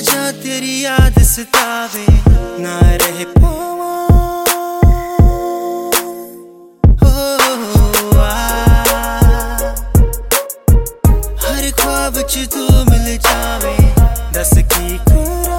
जा तेरी याद सतावे ना रह पावा। हर ख्वाब च तू मिल जावे दस की करा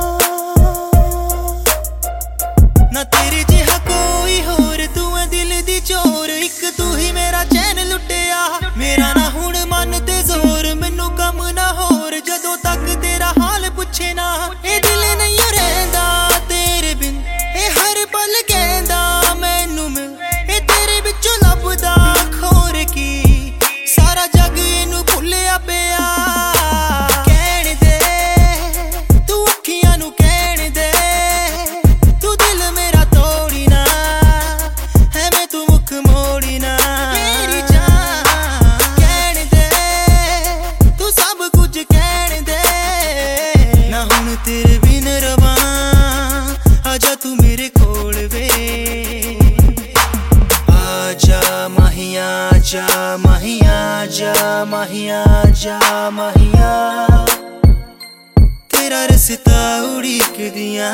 ना तेरे जिहा कोई होर। तू है दिल दी चोर एक तू ही मेरा चैन लुटिया। मेरा ना हुण मन ते जोर मैनू कम ना होर। जदों तक तेरा हाल पुछे ना ए दिल नहीं रहिंदा तेरे बिन। ए हर पल कहंदा मैनू मिल ए तेरे विचों लभदा खोर की। सारा जग इनू भुलिया पिया। कहण दे तू अखियां नू कहण दे तू दिल मेरा तोड़ी ना है मैं तू मुख मोड़ी ना। मेरी जान कहण दे तू सब कुछ कहण दे ना हुण तेरे बिन रवां। आजा तू मेरे कोल वे आजा माहिया जा माहिया जा माहिया जा माहिया। तेरा रस्ता उड़ीक दिया।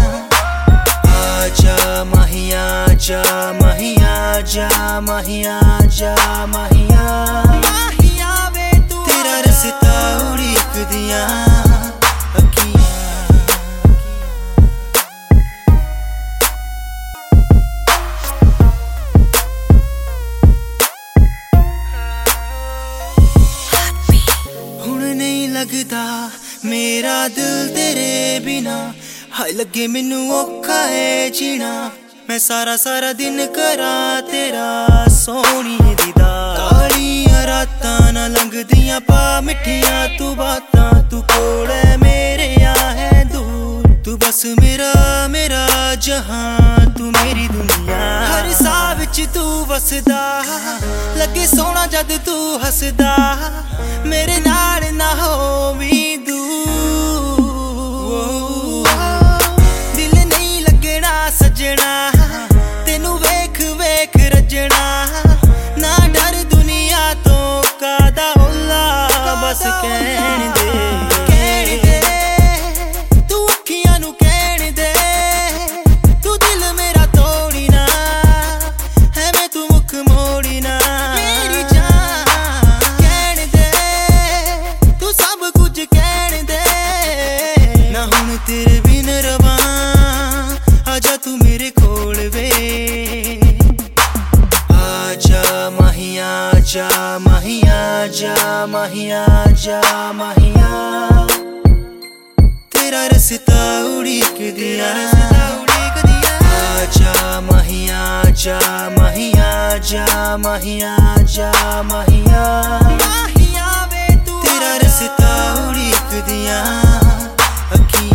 आजा माहिया जा माहिया जा माहिया जा माहिया। तेरा रस्ता उड़ीक दिया अखियां। हुण नहीं लगदा मेरा दिल तेरे बिना। हाय लगे मैनू औखा है जीना। मैं सारा सारा दिन करा तेरा सोहणी दीदार। कालियां रातां ना लंघदियां पा मिठियां तू बातां। तू कोल है मेरे या है दूर। तू बस मेरा मेरा जहां तू मेरी दुनिया। हर साह विच तू वसदा लगे सोहना जद तू हसदा। मेरे नाल ना होवी दूर। दिल नहीं लगना सजना तेनू वेख वेख रजना। ना डर दुनिया तो कादा होला बस कहण दे तू अखियां नू कहण दे तू दिल मेरा तोड़ी ना है मैं तू मुख मोड़ी ना। मेरी जान कहण दे तू सब कुछ कहण दे ना हुण तेरे बिन रवां। आजा तू मेरे कोल वे आजा माहिया जा माहिया जा माहिया जा माहिया। तेरा रस्ता उड़ीक दिया। आजा माहिया जा माहिया जा माहिया जा माहिया। तेरा रस्ता उड़ीक दिया अखियां।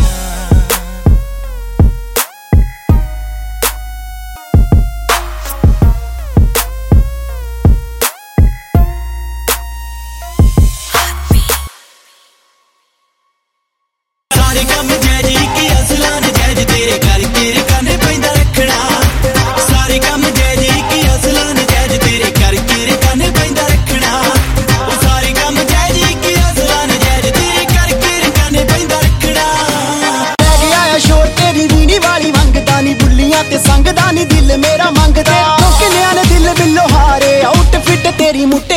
सारे कम जैज की असलान जैज तेरे घर तेरे कन्ने पैंदा रखना। सारे कम जैज की असलान जैज तेरे घर तेरे कन्ने पैंदा रखना। सारे कम जैज की असलान जैज तेरे घर तेरे कन्ने पैंदा रखना। लै गया है शोर तेरी वीणी वाली मंगदा नी बुल्लियां ते संगदा नी दिल मेरा मंगदा। किलियां ने दिल बिल्लो हारे आउटफिट तेरी मुट्टे